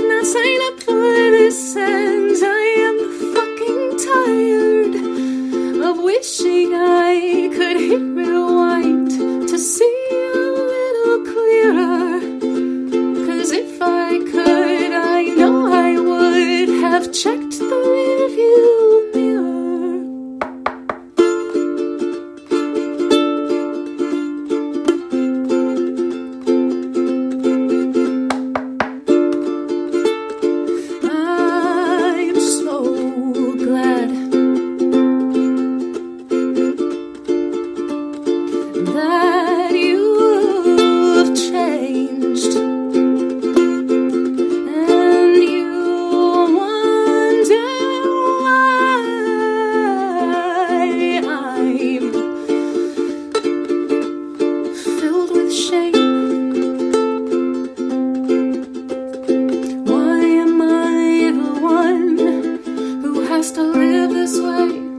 did not sign up for this, and I am fucking tired of wishing I could hit rewind to see a little clearer. 'Cause if I could, I know I would have checked the rearview mirror. I'm so glad that you've changed, and you wonder why I'm filled with shame. Why am I the one who has to live this way?